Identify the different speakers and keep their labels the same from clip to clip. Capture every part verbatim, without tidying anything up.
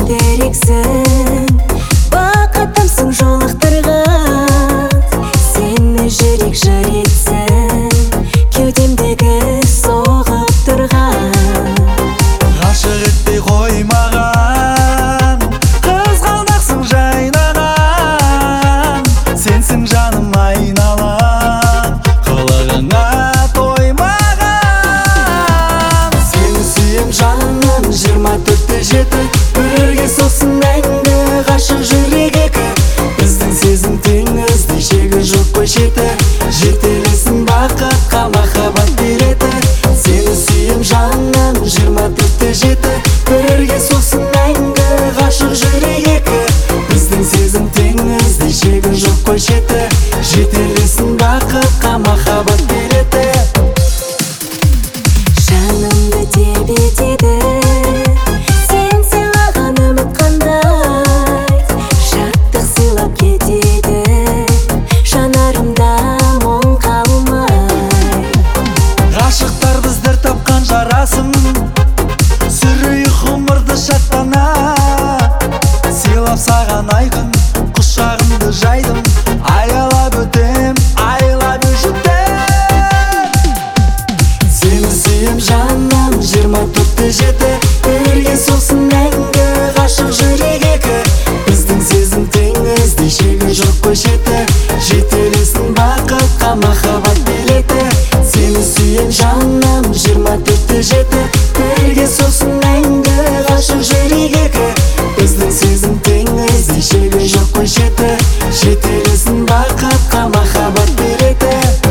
Speaker 1: дерексің, бақытымсың жолықтырған. Сені жүрек жыр етсін, кеудемдегі соғып тұрған.
Speaker 2: Ғашық етпей қоймаған, қызғалдақсың жайнаған. Сенсің жаным айналам, қылығыңа тоймаған.
Speaker 1: Сені сүйем жаным жиырма төртте жеті, бірге соқсын мәңгі ғашық жүрек екі. Біздің сезім теңіздей, шегі жоқ қой шеті, жетелесін бақытқа махаббат береді. Сені сүйем жаным жиырма төртте жеті, бірге соқсын мәңгі ғашық жүрек екі. Біздің сезім теңіздей, шегі жоқ қой шеті, жетелесін бақытқа махаббат береді. Жанымды тербетеді сен сыйлаған үміт қандай, шаттық сыйлап кетеді жанарымда мұң қалмай.
Speaker 2: Ғашықтар біздер тапқан жарасым, сүрейік ғұмырды шаттана. Сыйлап саған айқын құшағымды жайдым, аялап өтем, айлап өшітем.
Speaker 1: Сені сүйем жаным жиырма төртте жеті, бірге соқсын мәңгі ғашық жүрек екі. Біздің сезім теңіздей, шегі жоқ қой шеті, жетелесін бақытқа махаббат билеті. Сені сүйем жаным жиырма төртте жеті, бірге соқсын мәңгі ғашық жүрек екі. Біздің сезім теңіздей, шегі жоқ қой шеті, жетелесін бақытқа махаббат береді.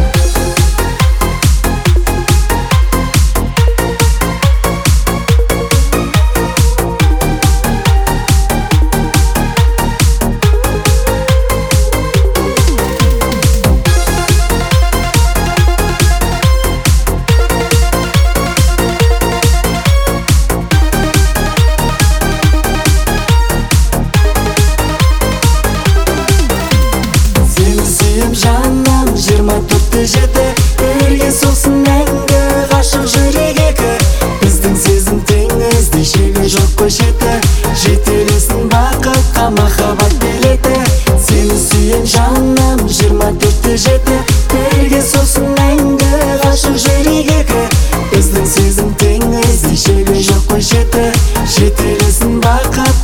Speaker 1: Жаным жиырма төртте жеті, бірге соқсын мәңгі ғашық жүрек екі. Біздің сезім теңіздей, шегі жоқ қой шеті, жетелесін бақытқа махаббат береді. Сені сүйем жаным жиырма төртте жеті, бірге соқсын мәңгі ғашық жүрек екі. Біздің сезім теңіздей, шегі жоқ қой шеті, жетелесін бақыт